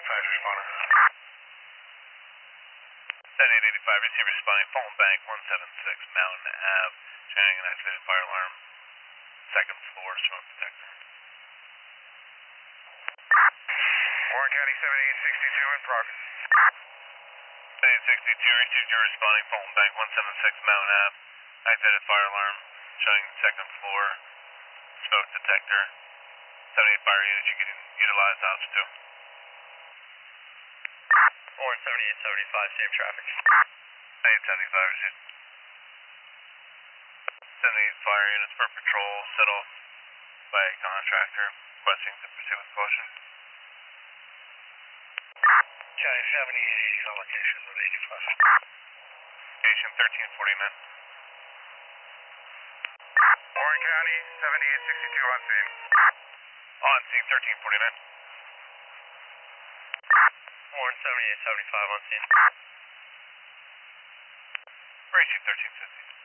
5 responding. 7885, receiver responding, Fulton Bank, 176 Mountain Ave, showing an activated fire alarm, second floor, smoke detector. Warren County 7862 in progress. 7862, received your responding, Fulton Bank, 176 Mountain Ave, activated fire alarm, showing second floor, smoke detector. 78 fire units, you can utilize option 2. Warren 7875, safe traffic. 7875, received. 78 fire units per patrol, set off by a contractor, requesting to proceed with caution. County 7880 on location with 80 plus. Location 1349. Warren County 7862 on scene. On scene 1349. Warren 7875 on scene. Received 1350.